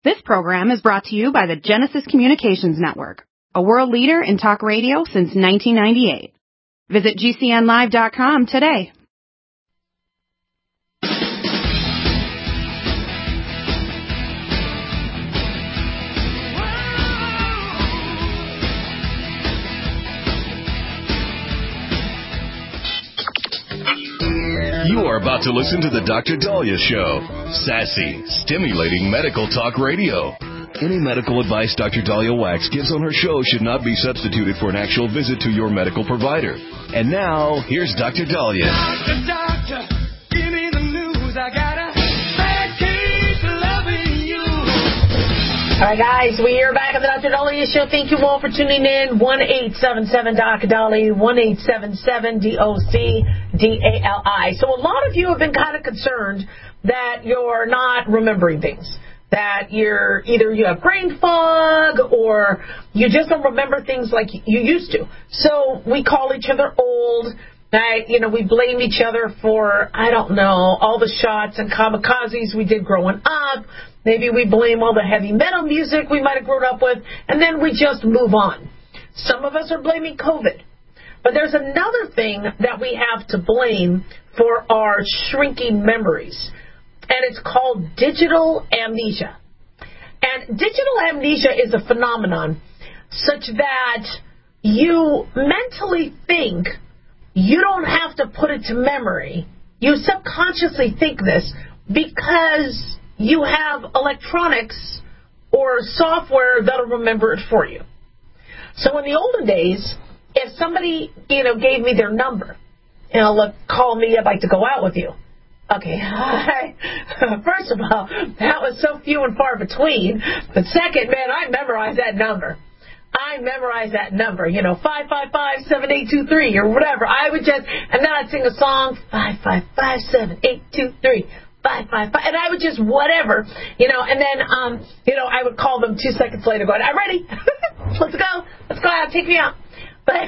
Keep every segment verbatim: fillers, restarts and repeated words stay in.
This program is brought to you by the Genesis Communications Network, a world leader in talk radio since nineteen ninety-eight. Visit G C N live dot com today. You are about to listen to the Doctor Daliah Show. Sassy, stimulating medical talk radio. Any medical advice Doctor Daliah Wax gives on her show should not be substituted for an actual visit to your medical provider. And now, here's Doctor Daliah. Doctor, doctor, give me the news. I got a bad case of loving you. All right, guys, we are back at the Doctor Daliah Show. Thank you all for tuning in. one eight seven seven D O C D A L I, one eight seven seven D O C D A L I. So a lot of you have been kind of concerned that you're not remembering things, that you're either you have brain fog or you just don't remember things like you used to. So we call each other old. Right? You know, we blame each other for, I don't know, all the shots and kamikazes we did growing up. Maybe we blame all the heavy metal music we might have grown up with, and then we just move on. Some of us are blaming COVID. But there's another thing that we have to blame for our shrinking memories, and it's called digital amnesia. And digital amnesia is a phenomenon such that you mentally think you don't have to put it to memory. You subconsciously think this because you have electronics or software that'll remember it for you. So in the olden days, if somebody, you know, gave me their number, you know, look, call me, I'd like to go out with you. Okay, hi. First of all, that was so few and far between. But second, man, I memorized that number. I memorized that number, you know, five five five, seven eight two three or whatever. I would just, and then I'd sing a song, five five five, seven eight two three. Five, five, five, and I would just whatever, you know, and then, um, you know, I would call them two seconds later going, I'm ready. Let's go. Let's go out. Take me out. But,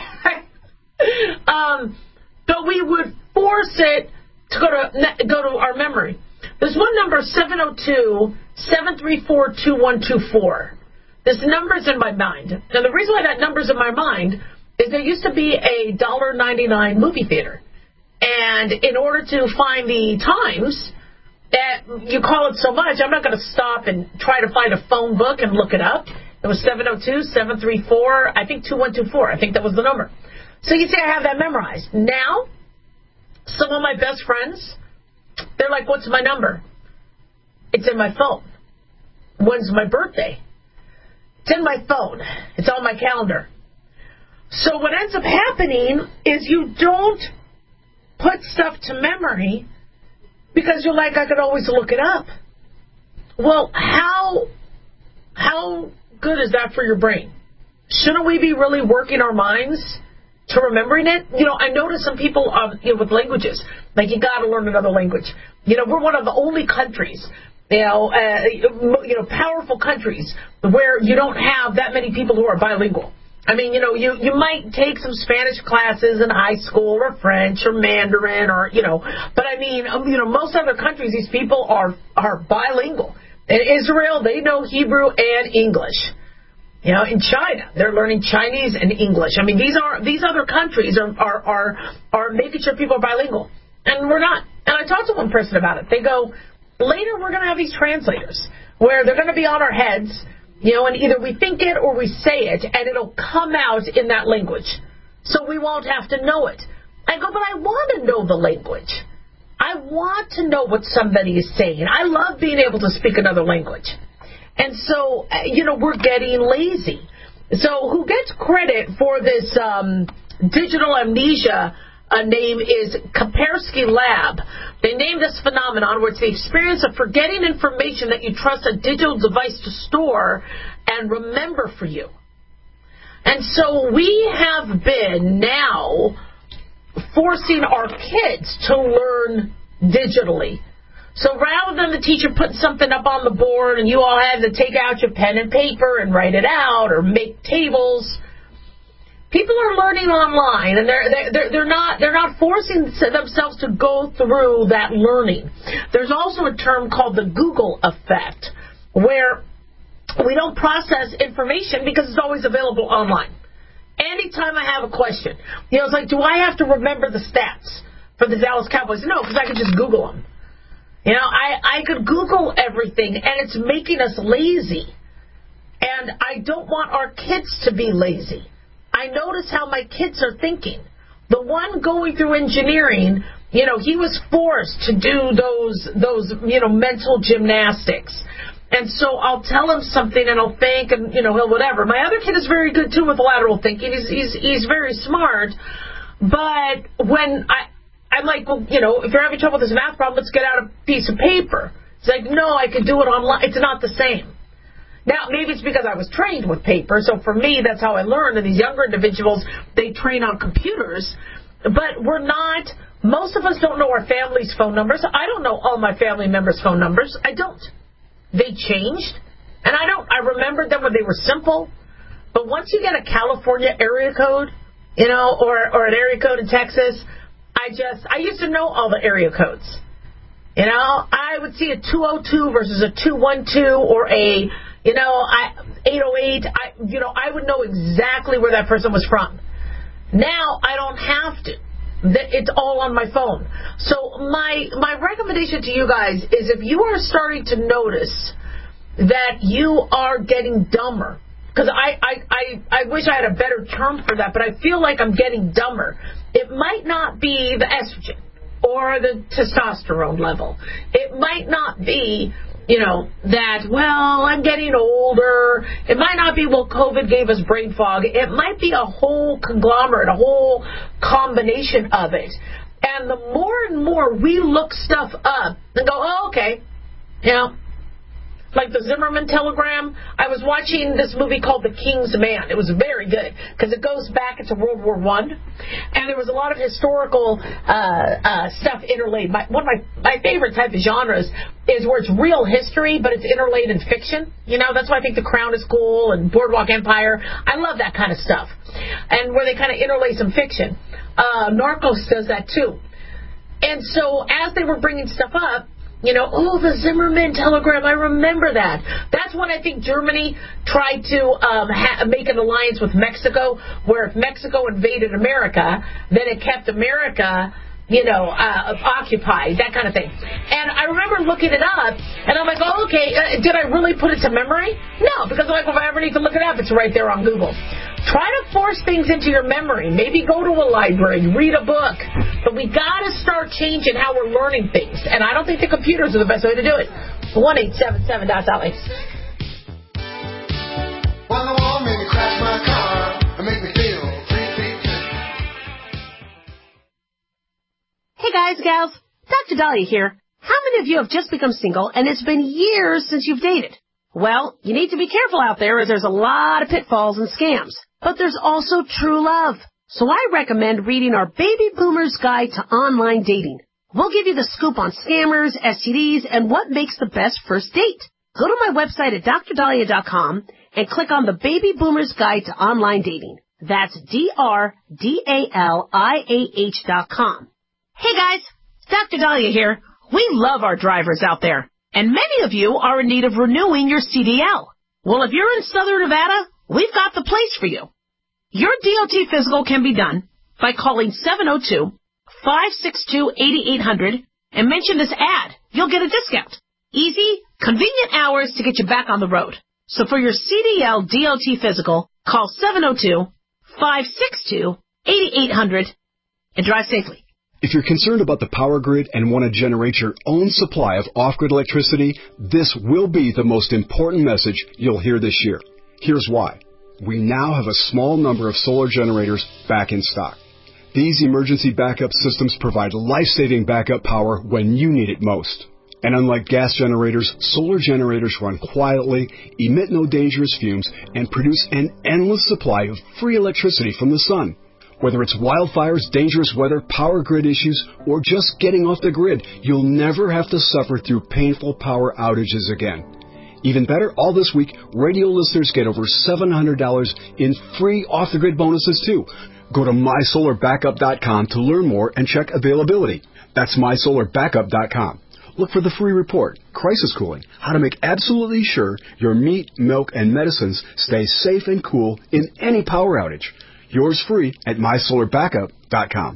um, but we would force it to go to, go to our memory. There's one number, seven oh two, seven three four, two one two four. This number's in my mind. Now, the reason why that number's in my mind is there used to be a one dollar ninety-nine movie theater. And in order to find the times, that you call it so much, I'm not going to stop and try to find a phone book and look it up. It was seven oh two, seven three four, I think two one two four. I think that was the number. So you see, I have that memorized. Now, some of my best friends, they're like, what's my number? It's in my phone. When's my birthday? It's in my phone. It's on my calendar. So what ends up happening is you don't put stuff to memory because you're like, I could always look it up. Well, how how good is that for your brain? Shouldn't we be really working our minds to remembering it? You know, I notice some people um, you know, with languages, like you got to learn another language. You know, we're one of the only countries, you know, uh, you know, powerful countries where you don't have that many people who are bilingual. I mean, you know, you, you might take some Spanish classes in high school or French or Mandarin or, you know, but I mean, um, you know, most other countries, these people are, are bilingual. In Israel, they know Hebrew and English. You know, in China, they're learning Chinese and English. I mean, these are, these other countries are, are, are, are making sure people are bilingual. And we're not. And I talked to one person about it. They go, later we're going to have these translators where they're going to be on our heads. You know, and either we think it or we say it, and it'll come out in that language. So we won't have to know it. I go, but I want to know the language. I want to know what somebody is saying. I love being able to speak another language. And so, you know, we're getting lazy. So who gets credit for this um, digital amnesia uh, name is Kaspersky Lab. They named this phenomenon where it's the experience of forgetting information that you trust a digital device to store and remember for you. And so we have been now forcing our kids to learn digitally. So rather than the teacher putting something up on the board and you all had to take out your pen and paper and write it out or make tables, people are learning online, and they're they're they're not they're not forcing themselves to go through that learning. There's also a term called the Google effect, where we don't process information because it's always available online. Anytime I have a question, you know, it's like, do I have to remember the stats for the Dallas Cowboys? No, because I could just Google them. You know, I, I could Google everything, and it's making us lazy. And I don't want our kids to be lazy. I notice how my kids are thinking. The one going through engineering, you know, he was forced to do those, those you know, mental gymnastics. And so I'll tell him something, and he'll think, and, you know, he'll whatever. My other kid is very good, too, with lateral thinking. He's, he's, he's very smart. But when I... I'm like, well, you know, if you're having trouble with this math problem, let's get out a piece of paper. It's like, no, I can do it online. It's not the same. Now, maybe it's because I was trained with paper, so for me, that's how I learned. And these younger individuals, they train on computers. But we're not, most of us don't know our family's phone numbers. I don't know all my family members' phone numbers. I don't. They changed. And I don't, I remembered them when they were simple. But once you get a California area code, you know, or, or an area code in Texas, I just, I used to know all the area codes. You know, I would see a two oh two versus a two one two or a, you know, I, eight oh eight. I, you know, I would know exactly where that person was from. Now I don't have to. It's all on my phone. So my my recommendation to you guys is if you are starting to notice that you are getting dumber, because I, I, I, I wish I had a better term for that, but I feel like I'm getting dumber. It might not be the estrogen or the testosterone level. It might not be, you know, that, well, I'm getting older. It might not be, well, COVID gave us brain fog. It might be a whole conglomerate, a whole combination of it. And the more and more we look stuff up and go, oh, okay, you know, like the Zimmerman telegram. I was watching this movie called The King's Man. It was very good because it goes back into World War One, and there was a lot of historical uh, uh, stuff interlaid. My, one of my, my favorite type of genres is where it's real history, but it's interlaid in fiction. You know, that's why I think The Crown is cool and Boardwalk Empire. I love that kind of stuff. And where they kind of interlay some fiction. Uh, Narcos does that too. And so as they were bringing stuff up, you know, oh, the Zimmerman telegram, I remember that. That's when I think Germany tried to um, ha- make an alliance with Mexico, where if Mexico invaded America, then it kept America, you know, uh, occupied, that kind of thing. And I remember looking it up, and I'm like, oh, okay, uh, did I really put it to memory? No, because like, if I ever need to look it up, it's right there on Google. Try to force things into your memory. Maybe go to a library, read a book. But we got to start changing how we're learning things. And I don't think the computers are the best way to do it. one eight seven seven dot Dolly. When the woman crashed my car and made me feel three feet two. Hey guys, gals, Doctor Dahlia here. How many of you have just become single and it's been years since you've dated? Well, you need to be careful out there as there's a lot of pitfalls and scams. But there's also true love. So I recommend reading our Baby Boomer's Guide to Online Dating. We'll give you the scoop on scammers, S T Ds, and what makes the best first date. Go to my website at dr dahlia dot com and click on the Baby Boomer's Guide to Online Dating. That's D R D A L I A H dot com. Hey guys, Doctor Dahlia here. We love our drivers out there. And many of you are in need of renewing your C D L. Well, if you're in Southern Nevada, we've got the place for you. Your D O T physical can be done by calling seven oh two, five six two, eight eight hundred and mention this ad. You'll get a discount. Easy, convenient hours to get you back on the road. So for your C D L D O T physical, call seven oh two, five six two, eight eight hundred and drive safely. If you're concerned about the power grid and want to generate your own supply of off-grid electricity, this will be the most important message you'll hear this year. Here's why. We now have a small number of solar generators back in stock. These emergency backup systems provide life-saving backup power when you need it most. And unlike gas generators, solar generators run quietly, emit no dangerous fumes, and produce an endless supply of free electricity from the sun. Whether it's wildfires, dangerous weather, power grid issues, or just getting off the grid, you'll never have to suffer through painful power outages again. Even better, all this week, radio listeners get over seven hundred dollars in free off-the-grid bonuses, too. Go to my solar backup dot com to learn more and check availability. That's my solar backup dot com. Look for the free report, Crisis Cooling, how to make absolutely sure your meat, milk, and medicines stay safe and cool in any power outage. Yours free at my solar backup dot com.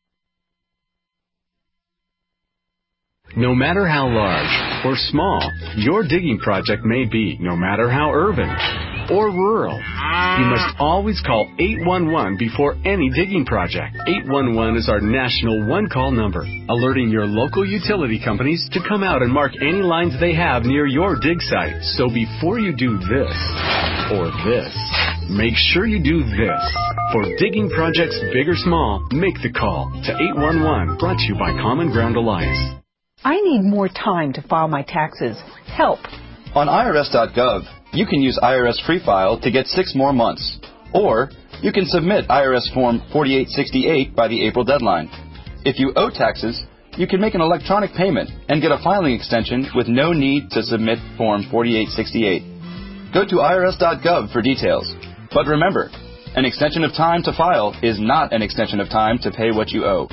No matter how large or small your digging project may be, no matter how urban or rural, you must always call eight one one before any digging project. eight one one is our national one-call number, alerting your local utility companies to come out and mark any lines they have near your dig site. So before you do this or this, make sure you do this. For digging projects big or small, make the call to eight one one, brought to you by Common Ground Alliance. I need more time to file my taxes. Help. On I R S dot gov, you can use I R S Free File to get six more months. Or you can submit I R S Form forty-eight sixty-eight by the April deadline. If you owe taxes, you can make an electronic payment and get a filing extension with no need to submit Form forty-eight sixty-eight. Go to I R S dot gov for details. But remember, an extension of time to file is not an extension of time to pay what you owe.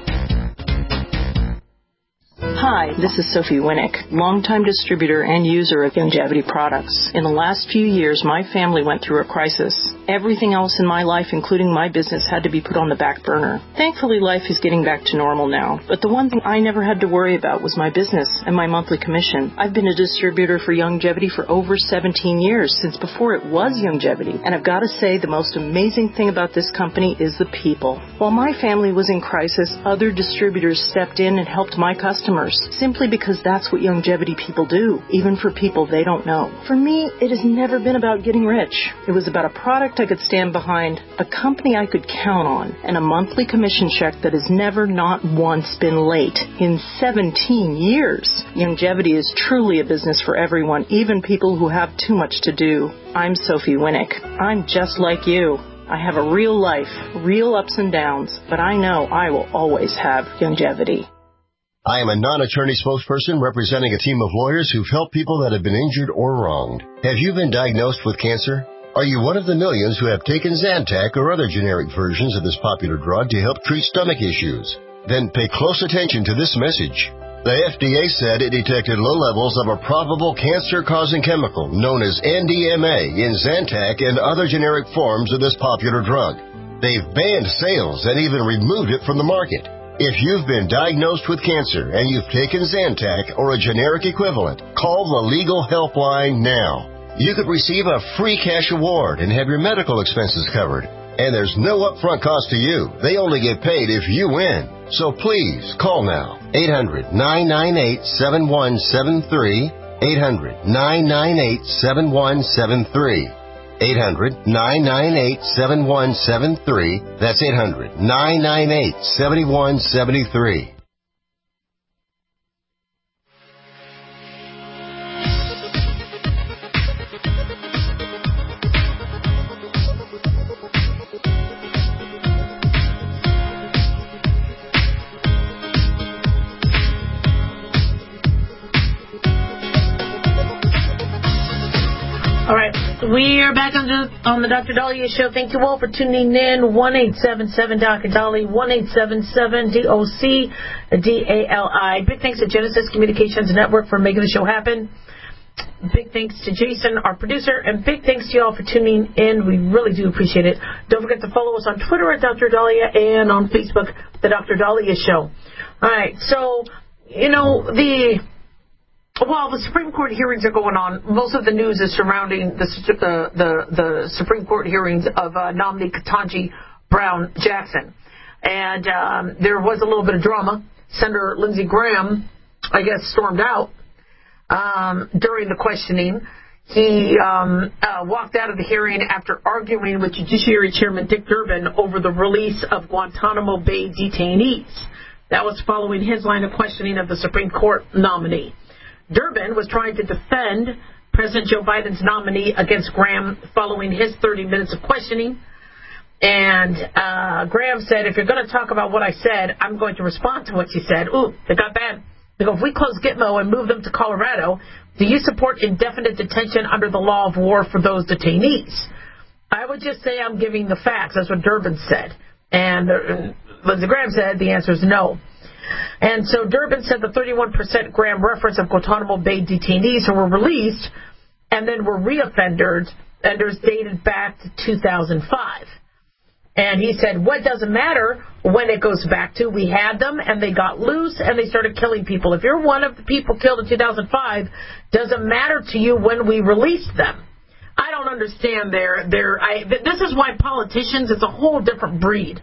Hi, this is Sophie Winnick, longtime distributor and user of Youngevity products. In the last few years, my family went through a crisis. Everything else in my life, including my business, had to be put on the back burner. Thankfully, life is getting back to normal now. But the one thing I never had to worry about was my business and my monthly commission. I've been a distributor for Youngevity for over seventeen years, since before it was Youngevity. And I've got to say, the most amazing thing about this company is the people. While my family was in crisis, other distributors stepped in and helped my customers, simply because that's what Youngevity people do, even for people they don't know. For me, it has never been about getting rich. It was about a product I could stand behind, a company I could count on, and a monthly commission check that has never not once been late in seventeen years. Youngevity is truly a business for everyone, even people who have too much to do. I'm Sophie Winnick. I'm just like you. I have a real life, real ups and downs, but I know I will always have Youngevity. I am a non-attorney spokesperson representing a team of lawyers who've helped people that have been injured or wronged. Have you been diagnosed with cancer? Are you one of the millions who have taken Zantac or other generic versions of this popular drug to help treat stomach issues? Then pay close attention to this message. The F D A said it detected low levels of a probable cancer-causing chemical known as N D M A in Zantac and other generic forms of this popular drug. They've banned sales and even removed it from the market. If you've been diagnosed with cancer and you've taken Zantac or a generic equivalent, call the Legal Helpline now. You could receive a free cash award and have your medical expenses covered. And there's no upfront cost to you. They only get paid if you win. So please, call now. eight hundred, nine nine eight, seven one seven three. eight hundred, nine nine eight, seven one seven three. eight hundred, nine nine eight, seven one seven three. That's eight hundred, nine nine eight, seven one seven three. We are back on the, on the Doctor Dahlia Show. Thank you all for tuning in. one eight seven seven D O C D A L I, one eight seven seven D O C D A L I. Big thanks to Genesis Communications Network for making the show happen. Big thanks to Jason, our producer, and big thanks to you all for tuning in. We really do appreciate it. Don't forget to follow us on Twitter at Doctor Dahlia and on Facebook, The Doctor Dahlia Show. All right, so, you know, the... While the Supreme Court hearings are going on, most of the news is surrounding the the, the, the Supreme Court hearings of uh, nominee Ketanji Brown Jackson. And um, there was a little bit of drama. Senator Lindsey Graham, I guess, stormed out um, during the questioning. He um, uh, walked out of the hearing after arguing with Judiciary Chairman Dick Durbin over the release of Guantanamo Bay detainees. That was following his line of questioning of the Supreme Court nominee. Durbin was trying to defend President Joe Biden's nominee against Graham following his thirty minutes of questioning. And uh, Graham said, if you're going to talk about what I said, I'm going to respond to what you said. Ooh, it got bad. They go, if we close Gitmo and move them to Colorado, do you support indefinite detention under the law of war for those detainees? I would just say I'm giving the facts. That's what Durbin said. And uh, Lindsey Graham said the answer is no. And so Durbin said the thirty-one percent Graham reference of Guantanamo Bay detainees who were released and then were reoffenders offenders dated back to two thousand five. And he said, what doesn't matter when it goes back to, we had them and they got loose and they started killing people. If you're one of the people killed in two thousand five, doesn't matter to you when we released them. I don't understand their, their I, this is why politicians, it's a whole different breed.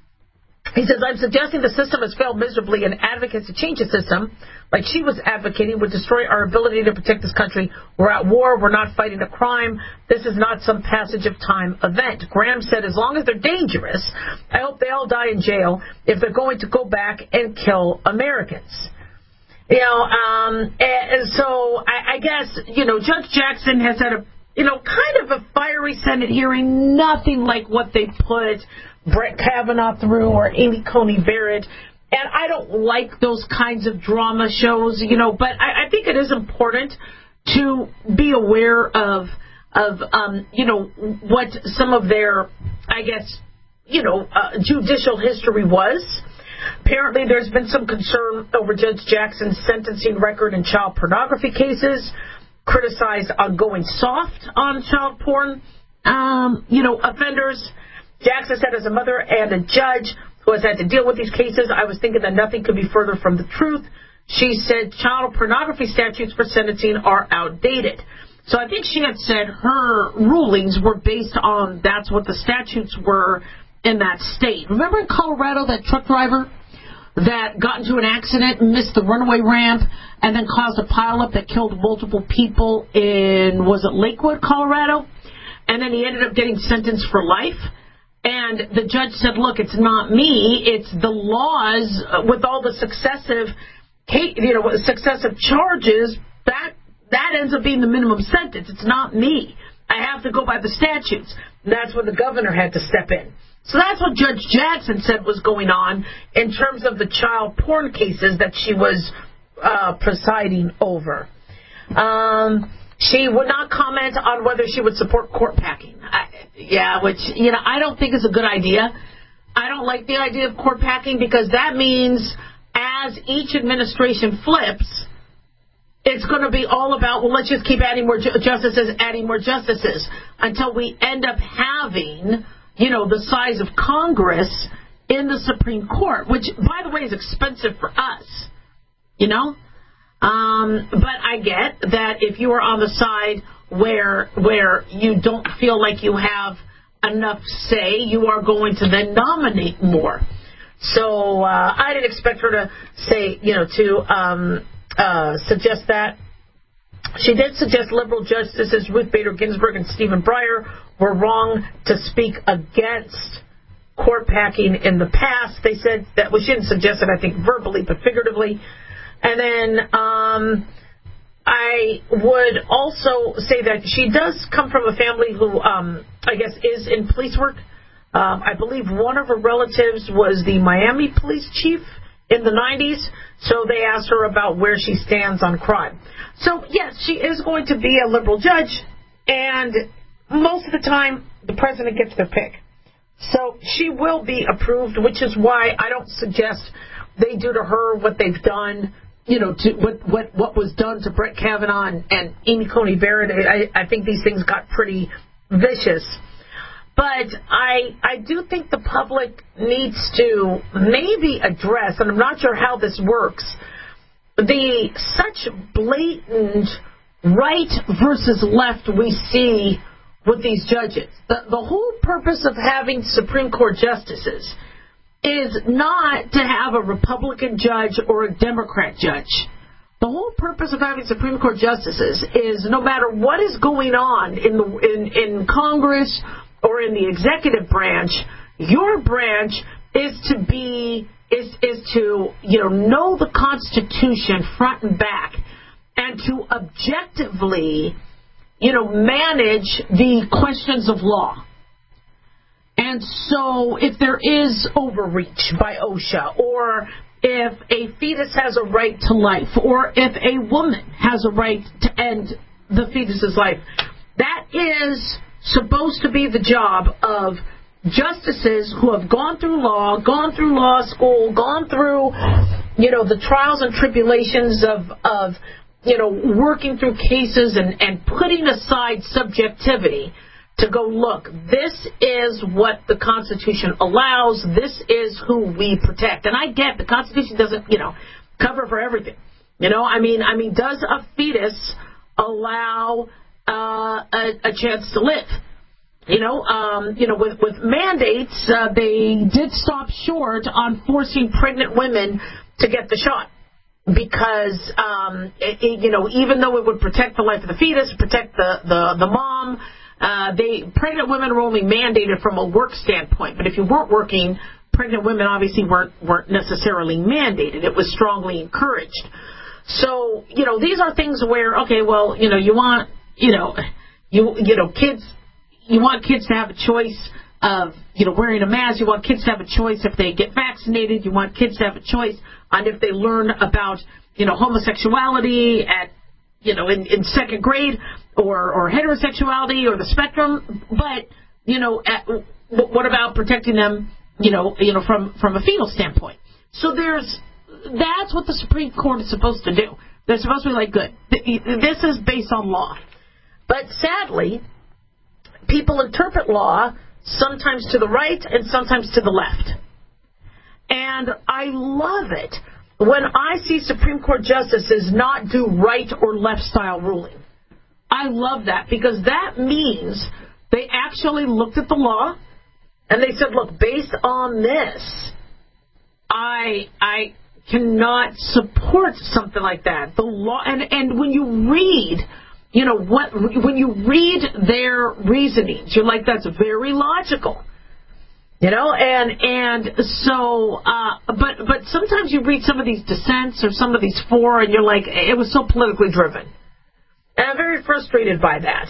He says, I'm suggesting the system has failed miserably and advocates to change the system, like she was advocating, would destroy our ability to protect this country. We're at war. We're not fighting a crime. This is not some passage of time event. Graham said, as long as they're dangerous, I hope they all die in jail if they're going to go back and kill Americans. You know, um, and so I, I guess, you know, Judge Jackson has had a, you know, kind of a fiery Senate hearing, nothing like what they put Brett Kavanaugh through or Amy Coney Barrett. And I don't like those kinds of drama shows, you know, but I, I think it is important to be aware of, of um, you know, what some of their, I guess, you know, uh, judicial history was. Apparently there's been some concern over Judge Jackson's sentencing record in child pornography cases, criticized on going soft on child porn, um, you know, offenders. Jackson said, as a mother and a judge who has had to deal with these cases, I was thinking that nothing could be further from the truth. She said child pornography statutes for sentencing are outdated. So I think she had said her rulings were based on that's what the statutes were in that state. Remember in Colorado, that truck driver that got into an accident, missed the runaway ramp, and then caused a pileup that killed multiple people in, was it Lakewood, Colorado? And then he ended up getting sentenced for life. And the judge said, look, it's not me, it's the laws with all the successive, you know, successive charges, that that ends up being the minimum sentence. It's not me. I have to go by the statutes. And that's when the governor had to step in. So that's what Judge Jackson said was going on in terms of the child porn cases that she was uh, presiding over. Um... She would not comment on whether she would support court packing. I, yeah, which, you know, I don't think is a good idea. I don't like the idea of court packing because that means as each administration flips, it's going to be all about, well, let's just keep adding more ju- justices, adding more justices until we end up having, you know, the size of Congress in the Supreme Court, which, by the way, is expensive for us, you know? Um, but I get that if you are on the side where where you don't feel like you have enough say, you are going to then nominate more. So uh, I didn't expect her to say, you know, to um, uh, suggest that. She did suggest liberal justices Ruth Bader Ginsburg and Stephen Breyer were wrong to speak against court packing in the past. They said that, well, she didn't suggest it, I think, verbally, but figuratively. And then um, I would also say that she does come from a family who, um, I guess, is in police work. Um, I believe one of her relatives was the Miami police chief in the nineties, so they asked her about where she stands on crime. So, yes, she is going to be a liberal judge, and most of the time, the president gets their pick. So she will be approved, which is why I don't suggest they do to her what they've done, you know, to what what, what was done to Brett Kavanaugh and, and Amy Coney Barrett. I, I think these things got pretty vicious. But I I do think the public needs to maybe address, and I'm not sure how this works, the such blatant right versus left we see with these judges. The, the whole purpose of having Supreme Court justices is not to have a Republican judge or a Democrat judge. The whole purpose of having Supreme Court justices is no matter what is going on in the in, in Congress or in the executive branch, your branch is to be is is to you know know the Constitution front and back and to objectively you know manage the questions of law. And so if there is overreach by OSHA, or if a fetus has a right to life, or if a woman has a right to end the fetus's life, that is supposed to be the job of justices who have gone through law, gone through law school, gone through you know, the trials and tribulations of, of you know, working through cases and, and putting aside subjectivity to go, look, this is what the Constitution allows. This is who we protect. And I get the Constitution doesn't, you know, cover for everything. You know, I mean, I mean, does a fetus allow uh, a, a chance to live? You know, um, you know, with, with mandates, uh, they did stop short on forcing pregnant women to get the shot because, um, it, it, you know, even though it would protect the life of the fetus, protect the, the, the mom, uh, they pregnant women were only mandated from a work standpoint. But if you weren't working, pregnant women obviously weren't weren't necessarily mandated. It was strongly encouraged. So, you know, these are things where, okay, well, you know, you want, you know, you you know, kids. You want kids to have a choice of, you know, wearing a mask. You want kids to have a choice if they get vaccinated. You want kids to have a choice on if they learn about, you know, homosexuality at, you know, in, in second grade or, or heterosexuality or the spectrum. But, you know, at, what about protecting them, you know, you know, from, from a fetal standpoint? So there's, that's what the Supreme Court is supposed to do. They're supposed to be like, good, this is based on law. But sadly, people interpret law sometimes to the right and sometimes to the left. And I love it when I see Supreme Court justices not do right or left style ruling. I love that because that means they actually looked at the law and they said, look, based on this, I I cannot support something like that. The law, and, and when you read, you know, what, when you read their reasonings, you're like, that's very logical. You know, and and so, uh, but but sometimes you read some of these dissents or some of these fora, and you're like, it was so politically driven. And I'm very frustrated by that.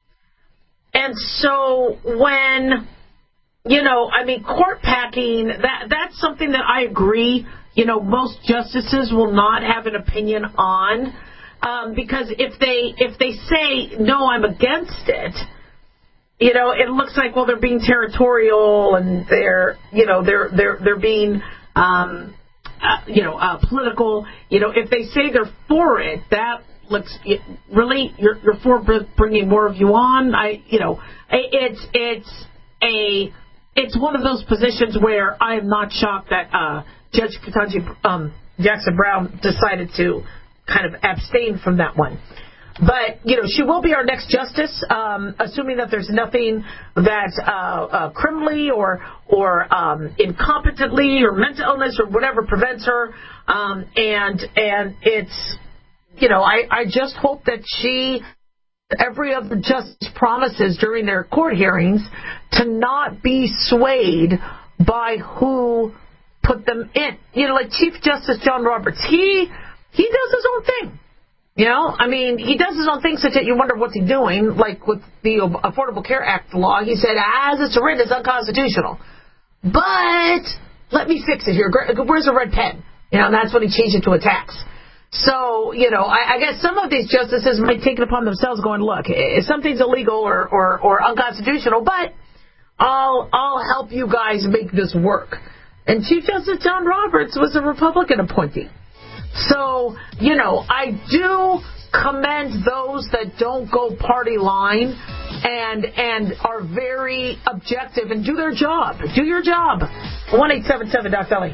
And so when, you know, I mean, court packing, that that's something that I agree, you know, most justices will not have an opinion on. Um, because if they if they say, no, I'm against it, you know, it looks like, well, they're being territorial and they're, you know, they're they're they're being, um, uh, you know, uh, political. You know, if they say they're for it, that looks it, really you're you're for bringing more of you on. I, you know, it's it's a it's one of those positions where I am not shocked that uh, Judge Ketanji um, Jackson Brown decided to kind of abstain from that one. But, you know, she will be our next justice, um, assuming that there's nothing that uh, uh, criminally or or um, incompetently or mental illness or whatever prevents her. Um, and and it's, you know, I, I just hope that she, every other justice promises during their court hearings to not be swayed by who put them in. You know, like Chief Justice John Roberts, he... He does his own thing. You know, I mean, he does his own thing such that you wonder what's he doing. Like with the Affordable Care Act law, he said, as it's written, it's unconstitutional. But let me fix it here. Where's the red pen? You know, and that's when he changed it to a tax. So, you know, I, I guess some of these justices might take it upon themselves going, look, if something's illegal or, or, or unconstitutional, but I'll, I'll help you guys make this work. And Chief Justice John Roberts was a Republican appointee. So, you know, I do commend those that don't go party line and and are very objective and do their job. Do your job. one eight seven seven Doc Dali.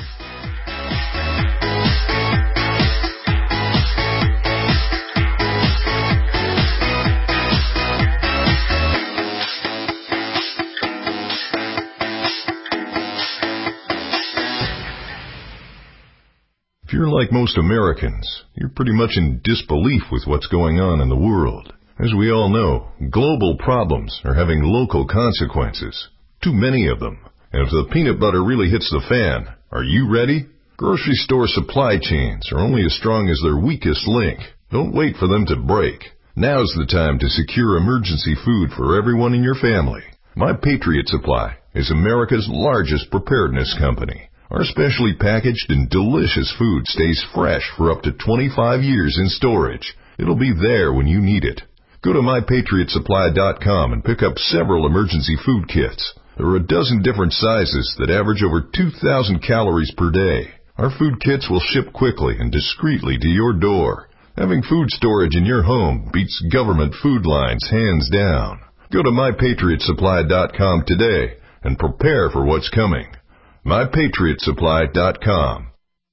If you're like most Americans, you're pretty much in disbelief with what's going on in the world. As we all know, global problems are having local consequences. Too many of them. And if the peanut butter really hits the fan, are you ready? Grocery store supply chains are only as strong as their weakest link. Don't wait for them to break. Now's the time to secure emergency food for everyone in your family. My Patriot Supply is America's largest preparedness company. Our specially packaged and delicious food stays fresh for up to twenty-five years in storage. It'll be there when you need it. Go to my patriot supply dot com and pick up several emergency food kits. There are a dozen different sizes that average over two thousand calories per day. Our food kits will ship quickly and discreetly to your door. Having food storage in your home beats government food lines hands down. Go to my patriot supply dot com today and prepare for what's coming. my patriot supply dot com.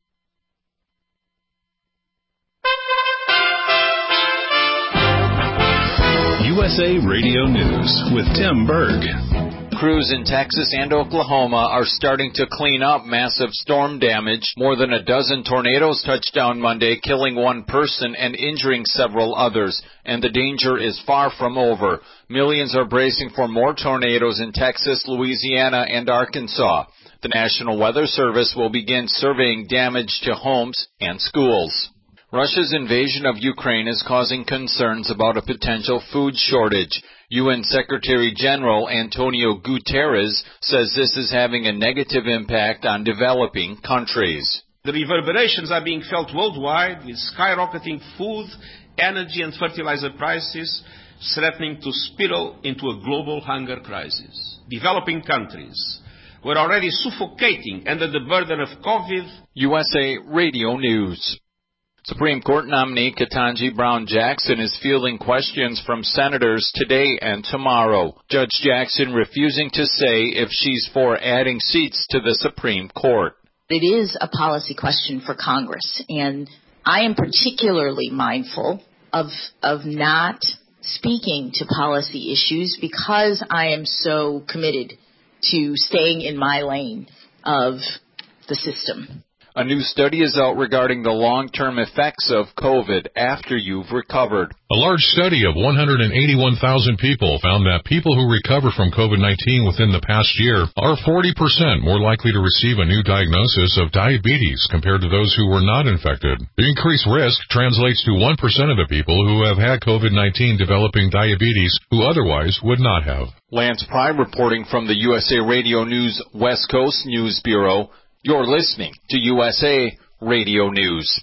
U S A Radio News with Tim Berg. Crews in Texas and Oklahoma are starting to clean up massive storm damage. More than a dozen tornadoes touched down Monday, killing one person and injuring several others, and the danger is far from over. Millions are bracing for more tornadoes in Texas, Louisiana, and Arkansas. The National Weather Service will begin surveying damage to homes and schools. Russia's invasion of Ukraine is causing concerns about a potential food shortage. U N Secretary General Antonio Guterres says this is having a negative impact on developing countries. The reverberations are being felt worldwide, with skyrocketing food, energy and fertilizer prices threatening to spiral into a global hunger crisis. Developing countries were already suffocating under the burden of COVID. U S A Radio News. Supreme Court nominee Ketanji Brown Jackson is fielding questions from senators today and tomorrow. Judge Jackson refusing to say if she's for adding seats to the Supreme Court. It is a policy question for Congress, and I am particularly mindful of of not speaking to policy issues because I am so committed to staying in my lane of the system. A new study is out regarding the long-term effects of COVID after you've recovered. A large study of one hundred eighty-one thousand people found that people who recover from COVID nineteen within the past year are forty percent more likely to receive a new diagnosis of diabetes compared to those who were not infected. The increased risk translates to one percent of the people who have had COVID nineteen developing diabetes who otherwise would not have. Lance Pry reporting from the U S A Radio News West Coast News Bureau. You're listening to U S A Radio News.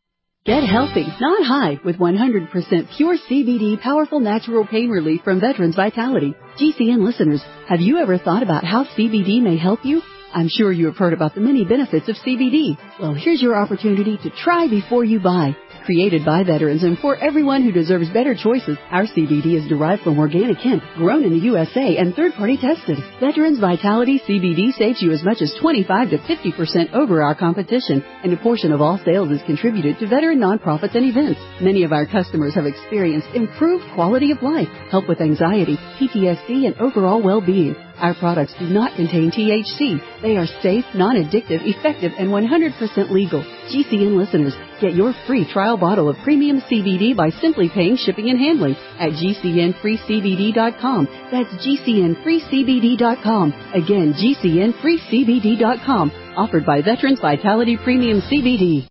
Get healthy, not high, with one hundred percent pure C B D powerful natural pain relief from Veterans Vitality. G C N listeners, have you ever thought about how C B D may help you? I'm sure you have heard about the many benefits of C B D. Well, here's your opportunity to try before you buy. Created by veterans and for everyone who deserves better choices, our C B D is derived from organic hemp, grown in the U S A and third-party tested. Veterans Vitality C B D saves you as much as twenty-five to fifty percent over our competition, and a portion of all sales is contributed to veteran nonprofits and events. Many of our customers have experienced improved quality of life, help with anxiety, P T S D, and overall well-being. Our products do not contain T H C. They are safe, non-addictive, effective, and one hundred percent legal. G C N listeners, get your free trial bottle of premium C B D by simply paying shipping and handling at G C N free C B D dot com. That's G C N free C B D dot com. Again, G C N free C B D dot com. Offered by Veterans Vitality Premium C B D.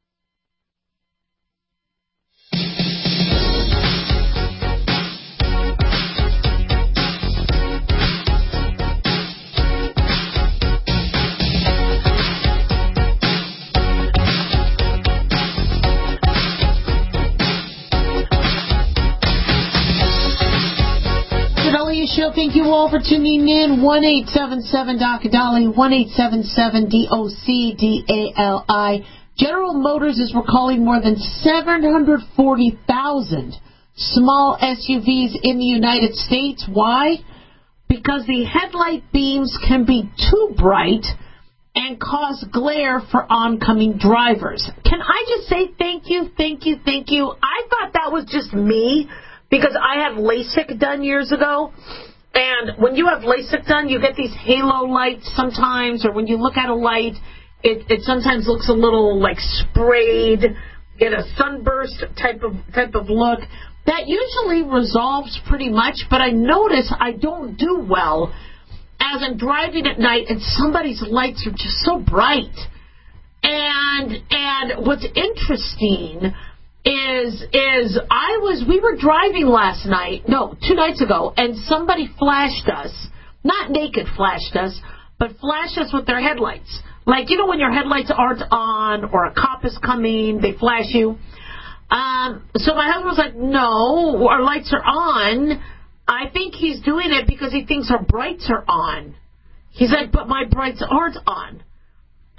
Show. Thank you all for tuning in. one eight seven seven D O C D A L I, one eight seven seven D O C D A L I. General Motors is recalling more than seven hundred forty thousand small S U Vs in the United States. Why? Because the headlight beams can be too bright and cause glare for oncoming drivers. Can I just say thank you, thank you, thank you? I thought that was just me, because I had LASIK done years ago, and when you have LASIK done, you get these halo lights sometimes, or when you look at a light, it, it sometimes looks a little like sprayed, get a sunburst type of type of look. That usually resolves pretty much, but I notice I don't do well as I'm driving at night and somebody's lights are just so bright. And and what's interesting is is I was we were driving last night, no, two nights ago, and somebody flashed us, not naked flashed us, but flashed us with their headlights. Like, you know when your headlights aren't on or a cop is coming, they flash you. Um, so my husband was like, no, our lights are on. I think he's doing it because he thinks our brights are on. He's like, but my brights aren't on.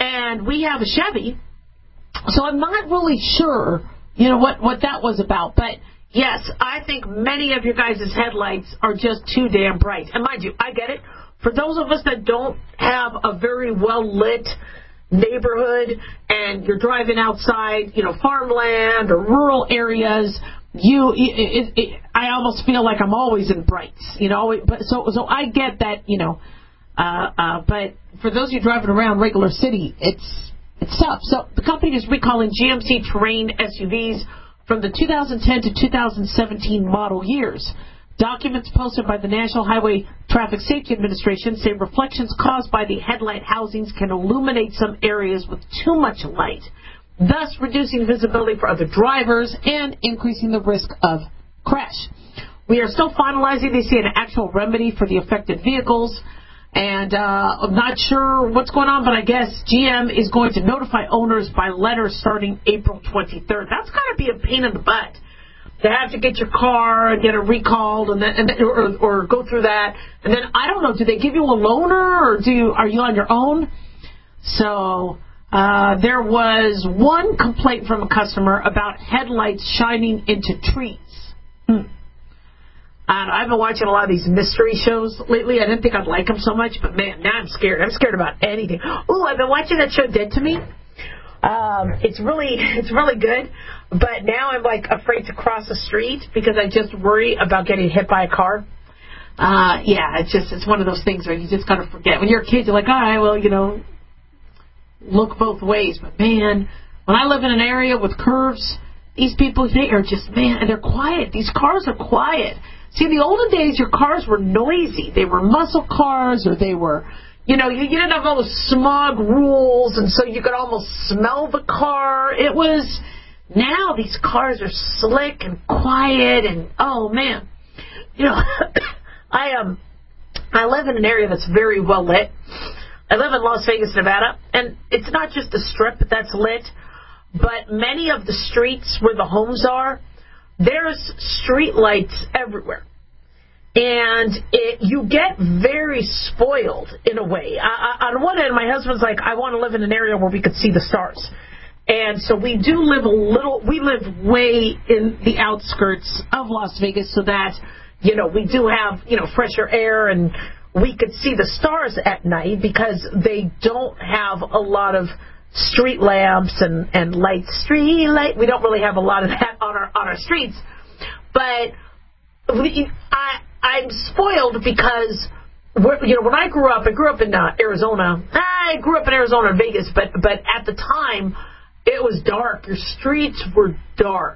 and we have a Chevy, so I'm not really sure, you know, what, what that was about. But, yes, I think many of your guys' headlights are just too damn bright. And mind you, I get it. For those of us that don't have a very well-lit neighborhood and you're driving outside, you know, farmland or rural areas, you, it, it, I almost feel like I'm always in brights, you know. But so, so I get that, you know. Uh, uh, but for those of you driving around regular city, it's it's tough. So the company is recalling G M C Terrain S U Vs from the two thousand ten to two thousand seventeen model years. Documents posted by the National Highway Traffic Safety Administration say reflections caused by the headlight housings can illuminate some areas with too much light, thus reducing visibility for other drivers and increasing the risk of crash. We are still finalizing, they say, an actual remedy for the affected vehicles. And uh, I'm not sure what's going on, but I guess G M is going to notify owners by letter starting April twenty-third. That's got to be a pain in the butt to have to get your car and get it recalled, and then, and then or, or go through that. And then I don't know, do they give you a loaner, or do you, are you on your own? So uh, there was one complaint from a customer about headlights shining into trees. Hmm. And I've been watching a lot of these mystery shows lately. I didn't think I'd like them so much, but man, now I'm scared. I'm scared about anything. Ooh, I've been watching that show Dead to Me. Um, it's really, it's really good, but now I'm like afraid to cross the street because I just worry about getting hit by a car. Uh, yeah, it's just, it's one of those things where you just kind of forget. When you're a kid, you're like, all right, well, you know, look both ways. But man, when I live in an area with curves, these people, they are just, man, and they're quiet. These cars are quiet. See, in the olden days, your cars were noisy. They were muscle cars, or they were, you know, you, you didn't have all those smog rules, and so you could almost smell the car. It was, now these cars are slick and quiet, and, oh, man. You know, I um, I live in an area that's very well lit. I live in Las Vegas, Nevada, and it's not just the Strip that's lit, but many of the streets where the homes are, there's street lights everywhere. And it, you get very spoiled in a way. I, I, on one end, my husband's like, I want to live in an area where we could see the stars. And so we do live a little, we live way in the outskirts of Las Vegas so that, you know, we do have, you know, fresher air and we could see the stars at night because they don't have a lot of street lamps and, and light street light. We don't really have a lot of that on our on our streets. But we, I, I'm spoiled because, we're, you know, when I grew up, I grew up in uh, Arizona. I grew up in Arizona and Vegas, but, but at the time, it was dark. Your streets were dark.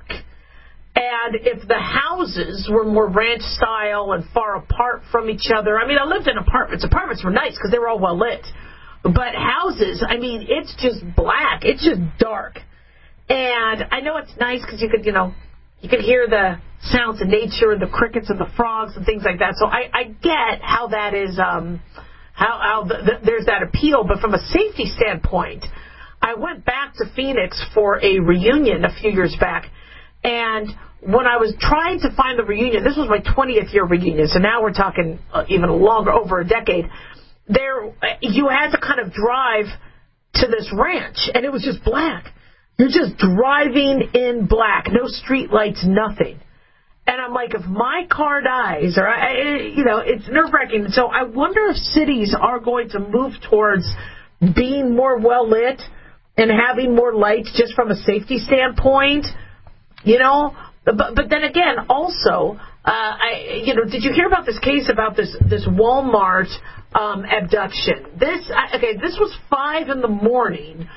And if the houses were more ranch style and far apart from each other, I mean, I lived in apartments. Apartments were nice because they were all well lit. But houses, I mean, it's just black. It's just dark. And I know it's nice because you could, you know, you could hear the sounds of nature, the crickets and the frogs and things like that. So I, I get how that is, um, how, how the, the, there's that appeal. But from a safety standpoint, I went back to Phoenix for a reunion a few years back. And when I was trying to find the reunion, this was my twentieth year reunion. So now we're talking uh, even longer, over a decade. There, you had to kind of drive to this ranch, and it was just black. You're just driving in black, no street lights, nothing. And I'm like, if my car dies, or I, you know, it's nerve-wracking. So I wonder if cities are going to move towards being more well lit and having more lights, just from a safety standpoint. You know, but but then again, also, uh, I you know, did you hear about this case about this this Walmart um, abduction? This okay, this was five in the morning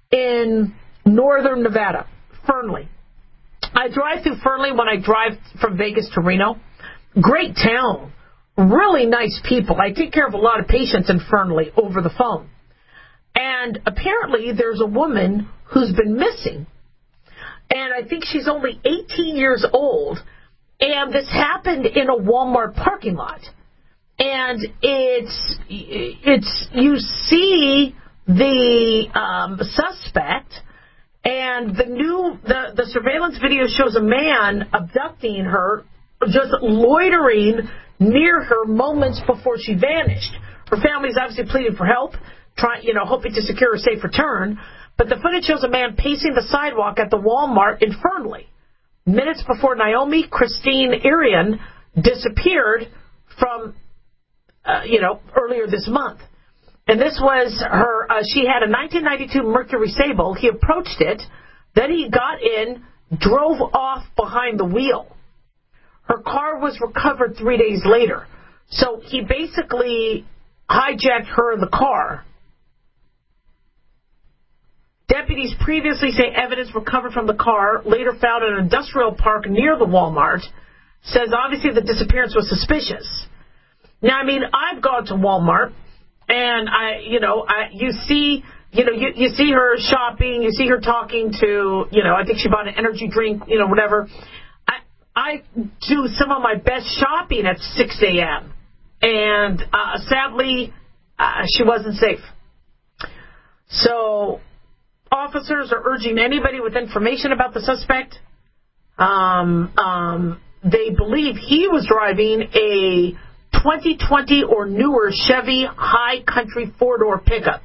in northern Nevada, Fernley. I drive through Fernley when I drive from Vegas to Reno. Great town, really nice people. I take care of a lot of patients in Fernley over the phone. And apparently, there's a woman who's been missing. And I think she's only eighteen years old. And this happened in a Walmart parking lot. And it's, it's you see the um, suspect, and the new, the, the surveillance video shows a man abducting her, just loitering near her moments before she vanished. Her family's obviously pleading for help, trying, you know, hoping to secure a safe return. But the footage shows a man pacing the sidewalk at the Walmart in Fernley minutes before Naomi Christine Irian disappeared from, uh, you know, earlier this month. And this was her, uh, she had a nineteen ninety-two Mercury Sable. He approached it. Then he got in, drove off behind the wheel. Her car was recovered three days later. So he basically hijacked her in the car. Deputies previously say evidence recovered from the car, later found in an industrial park near the Walmart, says obviously the disappearance was suspicious. Now, I mean, I've gone to Walmart, and I, you know, I, you see, you know, you, you see her shopping, you see her talking to, you know, I think she bought an energy drink, you know, whatever. I, I do some of my best shopping at six a.m., and uh, sadly, uh, she wasn't safe. So officers are urging anybody with information about the suspect. Um, um, they believe he was driving a twenty twenty or newer Chevy High Country four-door pickup.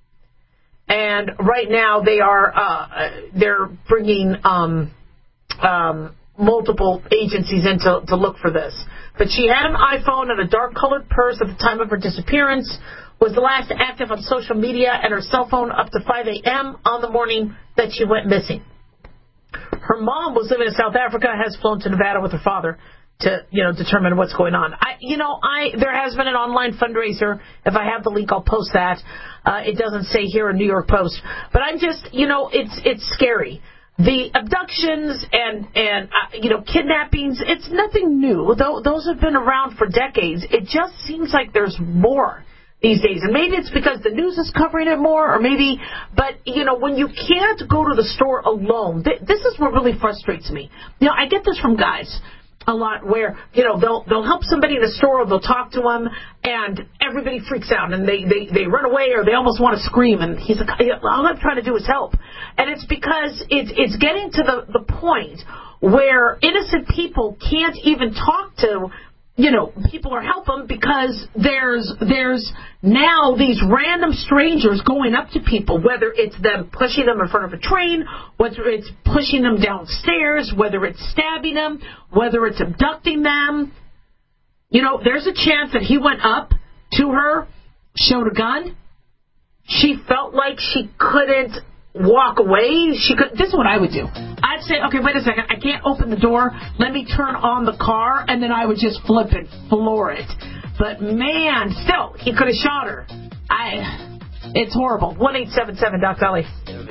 And right now they are uh, they're bringing um, um, multiple agencies in to, to look for this. But she had an iPhone and a dark-colored purse at the time of her disappearance, was the last active on social media and her cell phone up to five a.m. on the morning that she went missing. Her mom was living in South Africa, has flown to Nevada with her father to, you know, determine what's going on. I, you know, I there has been an online fundraiser. If I have the link, I'll post that. Uh, it doesn't say here in New York Post. But I'm just, you know, it's it's scary. The abductions and, and uh, you know, kidnappings, it's nothing new. Though those have been around for decades. It just seems like there's more these days. And maybe it's because the news is covering it more, or maybe, but, you know, when you can't go to the store alone, th- this is what really frustrates me. You know, I get this from guys a lot where, you know, they'll they'll help somebody in a store, or they'll talk to them, and everybody freaks out, and they, they, they run away, or they almost want to scream, and he's like, all I'm trying to do is help. And it's because it's, it's getting to the, the point where innocent people can't even talk to, you know, people or help them, because there's there's now these random strangers going up to people, whether it's them pushing them in front of a train, whether it's pushing them downstairs, whether it's stabbing them, whether it's abducting them. You know, there's a chance that he went up to her, showed a gun. She felt like she couldn't walk away. She could. This is what I would do. I'd say, okay, wait a second. I can't open the door. Let me turn on the car, and then I would just flip it, floor it. But man, still, he could have shot her. I. It's horrible. one eight seven seven Doc Dolly.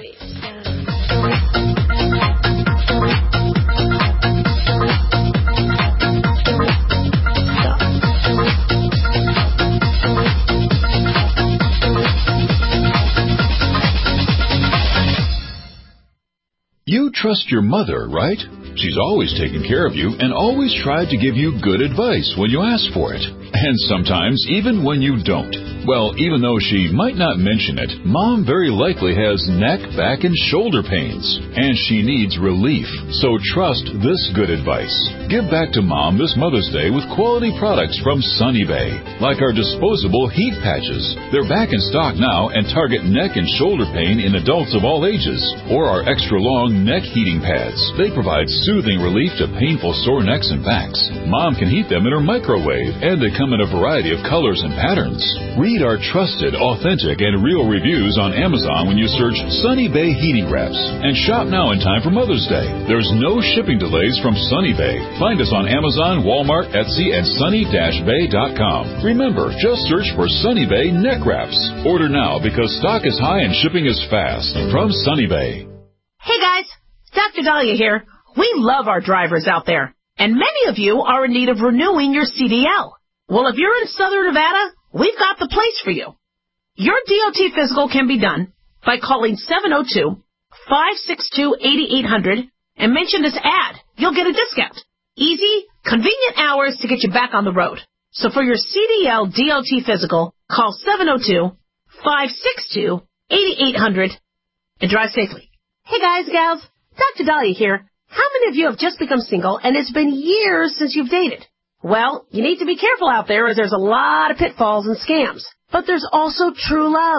You trust your mother, right? She's always taken care of you and always tried to give you good advice when you ask for it. And sometimes even when you don't. Well, even though she might not mention it, Mom very likely has neck, back, and shoulder pains. And she needs relief. So trust this good advice. Give back to Mom this Mother's Day with quality products from Sunny Bay. Like our disposable heat patches. They're back in stock now and target neck and shoulder pain in adults of all ages. Or our extra long neck heating pads. They provide soothing relief to painful sore necks and backs. Mom can heat them in her microwave, and they come in a variety of colors and patterns. Read our trusted, authentic, and real reviews on Amazon when you search Sunny Bay Heating Wraps, and shop now in time for Mother's Day. There's no shipping delays from Sunny Bay. Find us on Amazon, Walmart, Etsy, and sunny dash bay dot com. Remember, just search for Sunny Bay Neck Wraps. Order now because stock is high and shipping is fast. From Sunny Bay. Hey guys, Doctor Dahlia here. We love our drivers out there, and many of you are in need of renewing your C D L. Well, if you're in Southern Nevada, we've got the place for you. Your D O T physical can be done by calling seven oh two, five six two, eight eight hundred and mention this ad. You'll get a discount. Easy, convenient hours to get you back on the road. So for your C D L D O T physical, call seven oh two, five six two, eight eight hundred and drive safely. Hey guys, gals, Doctor Dahlia here. How many of you have just become single and it's been years since you've dated? Well, you need to be careful out there as there's a lot of pitfalls and scams. But there's also true love.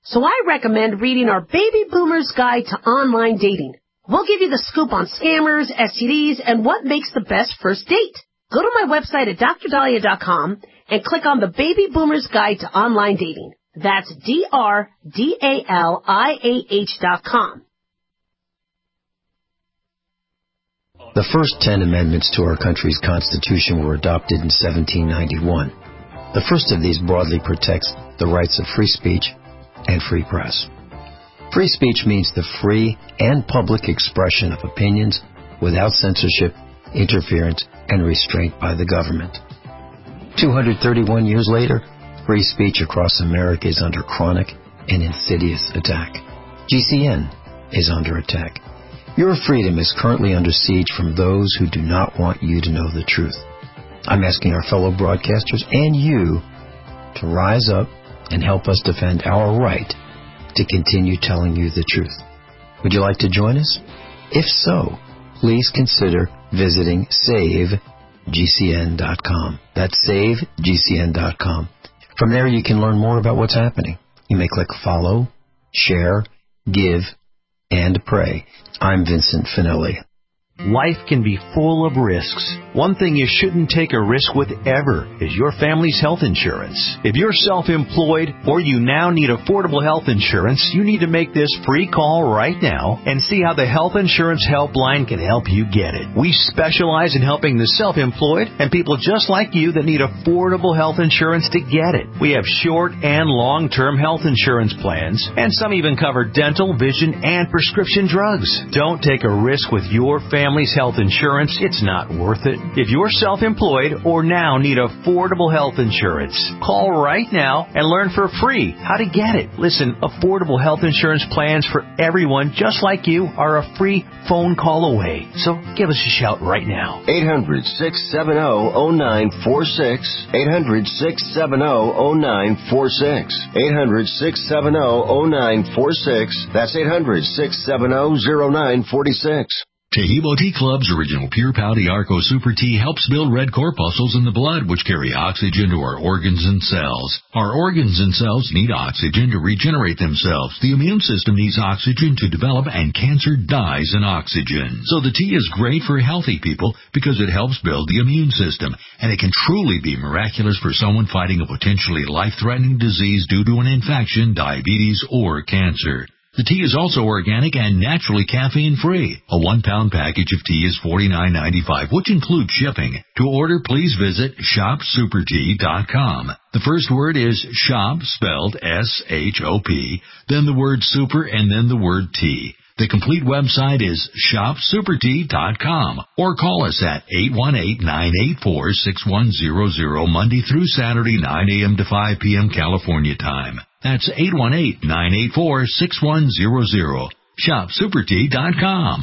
So I recommend reading our Baby Boomer's Guide to Online Dating. We'll give you the scoop on scammers, S T Ds, and what makes the best first date. Go to my website at dr dahlia dot com and click on the Baby Boomer's Guide to Online Dating. That's D R D A L I A H dot com. The first ten amendments to our country's Constitution were adopted in seventeen ninety-one. The first of these broadly protects the rights of free speech and free press. Free speech means the free and public expression of opinions without censorship, interference, and restraint by the government. two hundred thirty-one years later, free speech across America is under chronic and insidious attack. G C N is under attack. Your freedom is currently under siege from those who do not want you to know the truth. I'm asking our fellow broadcasters and you to rise up and help us defend our right to continue telling you the truth. Would you like to join us? If so, please consider visiting save G C N dot com. That's save G C N dot com. From there, you can learn more about what's happening. You may click follow, share, give, and pray. I'm Vincent Finelli. Life can be full of risks. One thing you shouldn't take a risk with ever is your family's health insurance. If you're self-employed or you now need affordable health insurance, you need to make this free call right now and see how the Health Insurance Helpline can help you get it. We specialize in helping the self-employed and people just like you that need affordable health insurance to get it. We have short and long-term health insurance plans, and some even cover dental, vision, and prescription drugs. Don't take a risk with your family. Family's health insurance, it's not worth it. If you're self-employed or now need affordable health insurance, call right now and learn for free how to get it. Listen, affordable health insurance plans for everyone just like you are a free phone call away. So give us a shout right now. eight hundred, six seven zero, zero nine four six. eight hundred, six seven zero, zero nine four six. eight hundred, six seven zero, zero nine four six. That's eight hundred, six seven zero, zero nine four six. Tahibo Tea Club's original Pure Pouty Arco Super Tea helps build red corpuscles in the blood, which carry oxygen to our organs and cells. Our organs and cells need oxygen to regenerate themselves. The immune system needs oxygen to develop, and cancer dies in oxygen. So the tea is great for healthy people because it helps build the immune system, and it can truly be miraculous for someone fighting a potentially life-threatening disease due to an infection, diabetes, or cancer. The tea is also organic and naturally caffeine-free. A one-pound package of tea is forty-nine ninety-five, which includes shipping. To order, please visit shop super tea dot com. The first word is shop, spelled S H O P, then the word super, and then the word tea. The complete website is shop super tea dot com, or call us at eight one eight, nine eight four, six one zero zero Monday through Saturday, nine a.m. to five p.m. California time. That's eight one eight, nine eight four, six one zero zero. shop super tea dot com.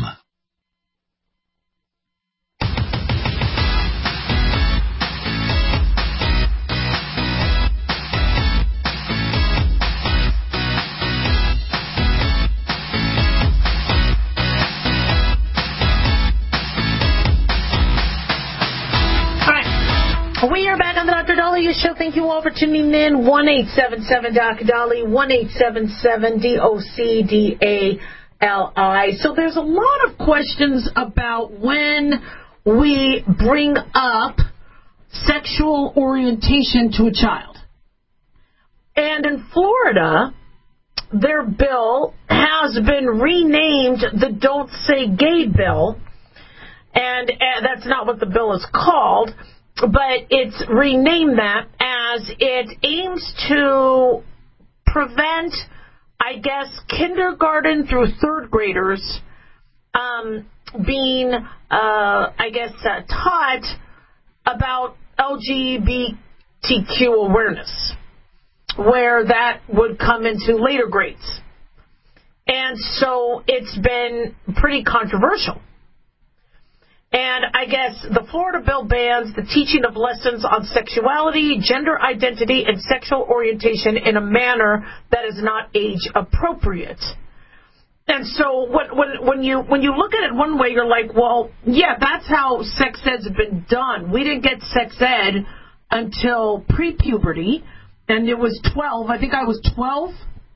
We are back on the Doctor Dahlia Show. Thank you all for tuning in. one eight seven seven D O C Dahlia, one eight seven seven D O C D A L I. So there's a lot of questions about when we bring up sexual orientation to a child. And in Florida, their bill has been renamed the Don't Say Gay bill. And uh, that's not what the bill is called. But it's renamed that as it aims to prevent, I guess, kindergarten through third graders um, being, uh, I guess, uh, taught about L G B T Q awareness, where that would come into later grades. And so it's been pretty controversial. And I guess the Florida bill bans the teaching of lessons on sexuality, gender identity, and sexual orientation in a manner that is not age appropriate. And so when, when, when you when you look at it one way, you're like, well, yeah, that's how sex ed's been done. We didn't get sex ed until pre-puberty, and it was twelve. I think I was twelve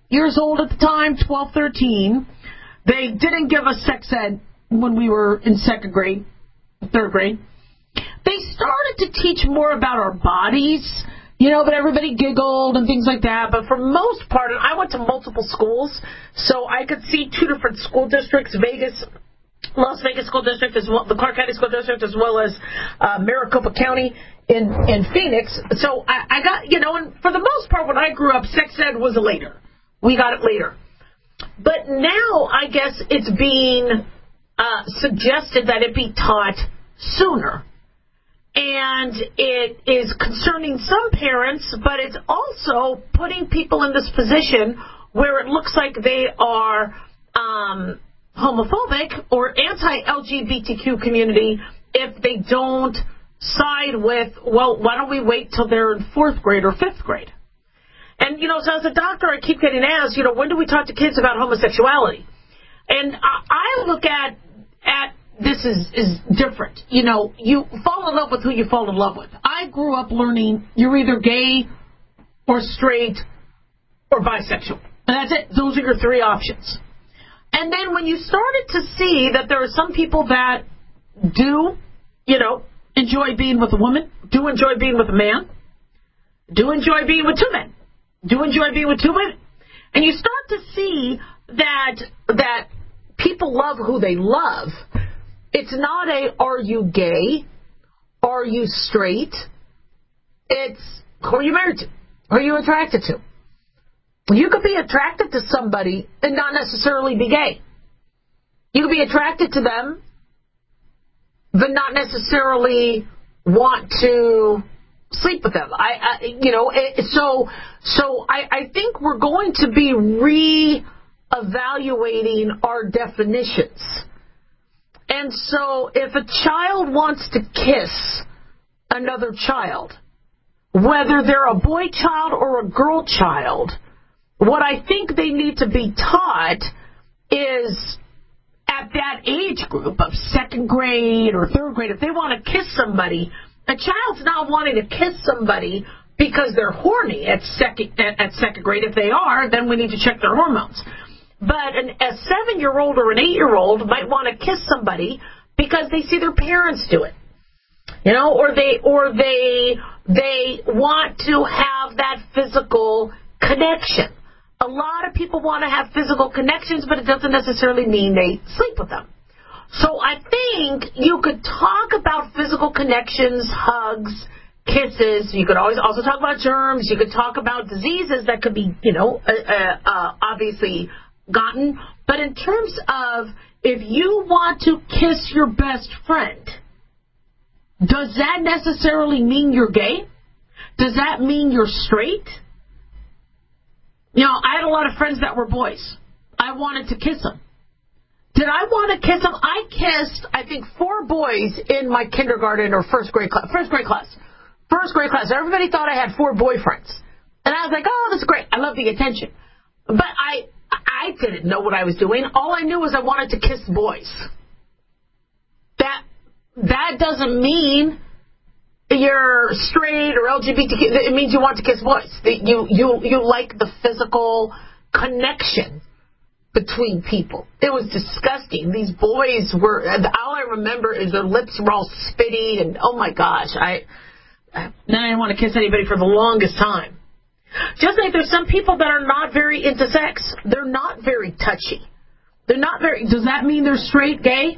years old at the time, twelve, thirteen. They didn't give us sex ed when we were in second grade, third grade. They started to teach more about our bodies, you know, but everybody giggled and things like that. But for most part, and I went to multiple schools, so I could see two different school districts, Vegas, Las Vegas School District, as well, the Clark County School District, as well as uh, Maricopa County in, in Phoenix. So I, I got, you know, and for the most part, when I grew up, sex ed was later. We got it later. But now, I guess it's being uh, suggested that it be taught sooner. And it is concerning some parents, but it's also putting people in this position where it looks like they are um, homophobic or anti-L G B T Q community if they don't side with, well, why don't we wait till they're in fourth grade or fifth grade? And, you know, so as a doctor, I keep getting asked, you know, when do we talk to kids about homosexuality? And I, I look at at this is, is different. You know, you fall in love with who you fall in love with. I grew up learning you're either gay or straight or bisexual. And that's it. Those are your three options. And then when you started to see that there are some people that do, you know, enjoy being with a woman, do enjoy being with a man, do enjoy being with two men, do enjoy being with two women, and you start to see that that people love who they love. It's not a, are you gay? Are you straight? It's, who are you married to? Who are you attracted to? You could be attracted to somebody and not necessarily be gay. You could be attracted to them, but not necessarily want to sleep with them. I, I you know, it, so so I, I think we're going to be re-evaluating our definitions. And so if a child wants to kiss another child, whether they're a boy child or a girl child, what I think they need to be taught is at that age group of second grade or third grade, if they want to kiss somebody, a child's not wanting to kiss somebody because they're horny at second, at, at second grade. If they are, then we need to check their hormones. But an, a seven-year-old or an eight-year-old might want to kiss somebody because they see their parents do it, you know, or they or they they want to have that physical connection. A lot of people want to have physical connections, but it doesn't necessarily mean they sleep with them. So I think you could talk about physical connections, hugs, kisses. You could always also talk about germs. You could talk about diseases that could be, you know, uh, uh, obviously gotten. But in terms of if you want to kiss your best friend, does that necessarily mean you're gay? Does that mean you're straight? You know, I had a lot of friends that were boys. I wanted to kiss them. Did I want to kiss them? I kissed, I think, four boys in my kindergarten or first grade class. First grade class. First grade class. Everybody thought I had four boyfriends. And I was like, oh, that's great. I love the attention. But I I didn't know what I was doing. All I knew was I wanted to kiss boys. That that doesn't mean you're straight or L G B T Q. It means you want to kiss boys. You you you like the physical connection between people. It was disgusting. These boys were, all I remember is their lips were all spitty, and oh my gosh, I, I then I didn't want to kiss anybody for the longest time. Just like there's some people that are not very into sex. They're not very touchy. They're not very, does that mean they're straight, gay?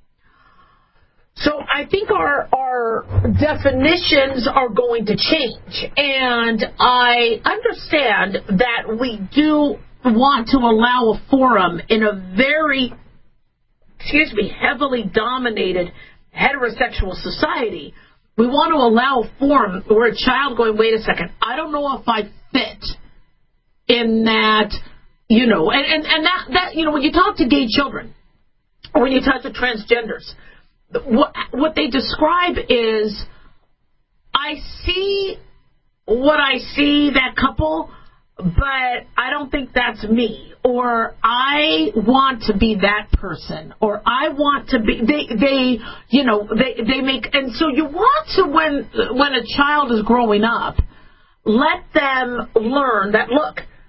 So I think our our definitions are going to change. And I understand that we do want to allow a forum in a very, excuse me, heavily dominated heterosexual society. We want to allow a forum where a child going, wait a second, I don't know if I fit in that, you know, and, and, and that, that, you know, when you talk to gay children, or when you talk to transgenders, what, what they describe is, I see what I see, that couple, but I don't think that's me, or I want to be that person, or I want to be, they, they, you know, they, they make, and so you want to, when, when a child is growing up, let them learn that, look,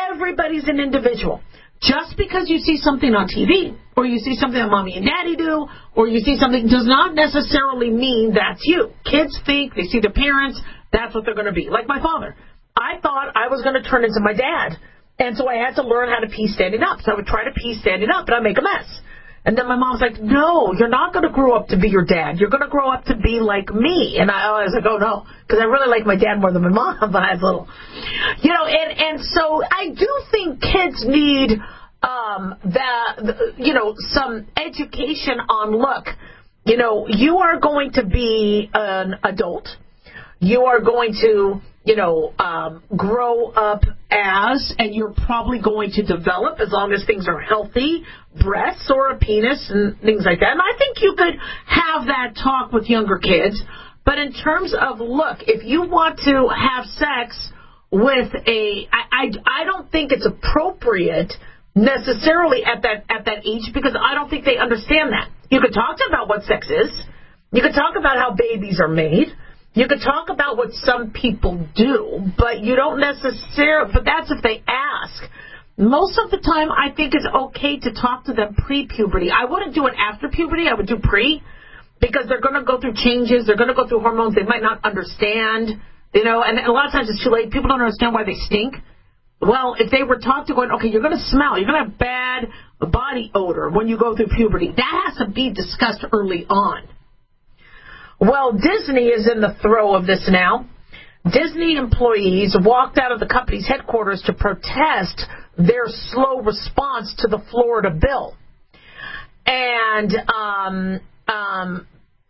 everybody's an individual. Just because you see something on T V, or you see something that mommy and daddy do, or you see something, does not necessarily mean that's you. Kids think, they see their parents, that's what they're going to be. Like my father. I thought I was going to turn into my dad. And so I had to learn how to pee standing up. So I would try to pee standing up, and I'd make a mess. And then my mom's like, no, you're not going to grow up to be your dad. You're going to grow up to be like me. And I was like, oh, no, because I really like my dad more than my mom when I was little. You know, and, and so I do think kids need, um, the, you know, some education on, look, you know, you are going to be an adult. You are going to, you know, um, grow up as, and you're probably going to develop, as long as things are healthy, breasts or a penis and things like that. And I think you could have that talk with younger kids. But in terms of, look, if you want to have sex with a, I, I, I don't think it's appropriate necessarily at that at that age, because I don't think they understand that. You could talk to them about what sex is. You could talk about how babies are made. You could talk about what some people do, but you don't necessarily, but that's if they ask. Most of the time, I think it's okay to talk to them pre-puberty. I wouldn't do it after puberty. I would do pre, because they're going to go through changes. They're going to go through hormones they might not understand, you know, and a lot of times it's too late. People don't understand why they stink. Well, if they were taught to go, okay, you're going to smell, you're going to have bad body odor when you go through puberty. That has to be discussed early on. Well, Disney is in the throes of this now. Disney employees walked out of the company's headquarters to protest their slow response to the Florida bill. And um, um,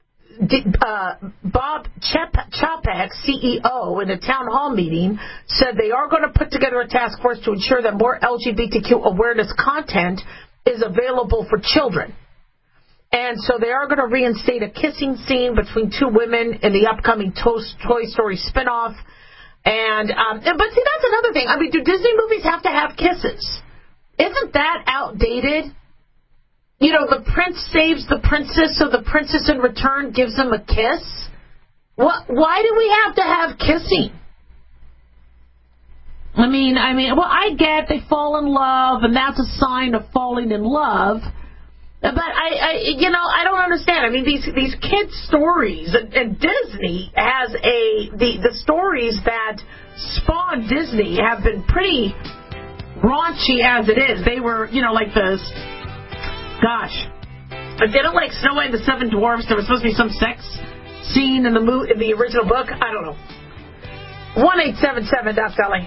uh, Bob Chapek, C E O, in a town hall meeting, said they are going to put together a task force to ensure that more L G B T Q awareness content is available for children. And so they are going to reinstate a kissing scene between two women in the upcoming Toy Story spinoff. And um, but see, that's another thing. I mean, do Disney movies have to have kisses? Isn't that outdated? You know, the prince saves the princess, so the princess in return gives him a kiss. What? Why do we have to have kissing? I mean, I mean, well, I get they fall in love, and that's a sign of falling in love. But I, I, you know, I don't understand. I mean, these these kids' stories, and, and Disney has a the the stories that spawned Disney have been pretty raunchy as it is. They were, you know, like the, gosh, if they don't like Snow White and the Seven Dwarfs, there was supposed to be some sex scene in the mo- in the original book. I don't know. One eight seven seven Doc Dolly.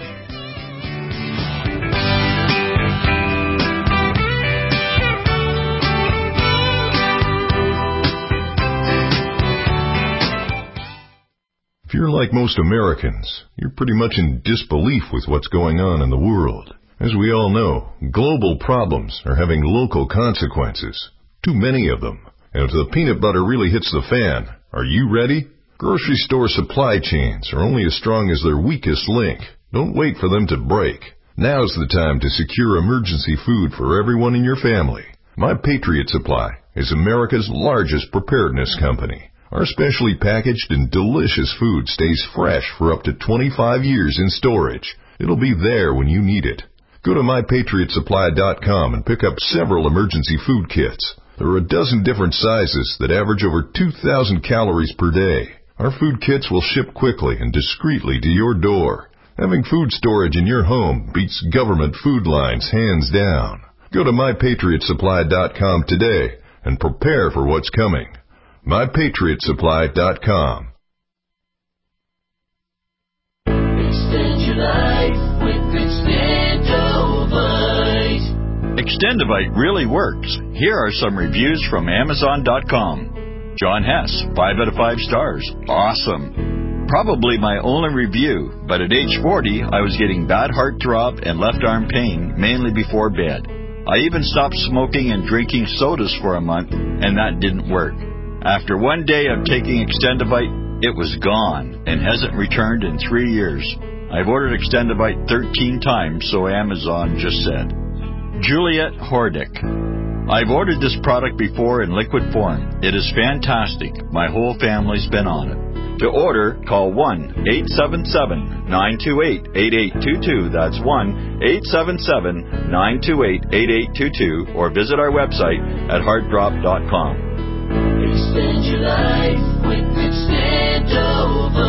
If you're like most Americans, you're pretty much in disbelief with what's going on in the world. As we all know, global problems are having local consequences. Too many of them. And if the peanut butter really hits the fan, are you ready? Grocery store supply chains are only as strong as their weakest link. Don't wait for them to break. Now's the time to secure emergency food for everyone in your family. My Patriot Supply is America's largest preparedness company. Our specially packaged and delicious food stays fresh for up to twenty-five years in storage. It'll be there when you need it. Go to my patriot supply dot com and pick up several emergency food kits. There are a dozen different sizes that average over two thousand calories per day. Our food kits will ship quickly and discreetly to your door. Having food storage in your home beats government food lines hands down. Go to my patriot supply dot com today and prepare for what's coming. my patriot supply dot com. Extend your life with Extendovite. Extendovite really works. Here are some reviews from Amazon dot com. John Hess, five out of five stars. Awesome. Probably my only review, but at age forty, I was getting bad heartthrob and left arm pain, mainly before bed. I even stopped smoking and drinking sodas for a month, and that didn't work. After one day of taking Extendovite, it was gone and hasn't returned in three years. I've ordered Extendovite thirteen times, so Amazon just said. Juliet Hordick. I've ordered this product before in liquid form. It is fantastic. My whole family's been on it. To order, call one eight seven seven, nine two eight, eight eight two two. That's one eight seven seven, nine two eight, eight eight two two, or visit our website at heart drop dot com. Extend your life with Extend Over.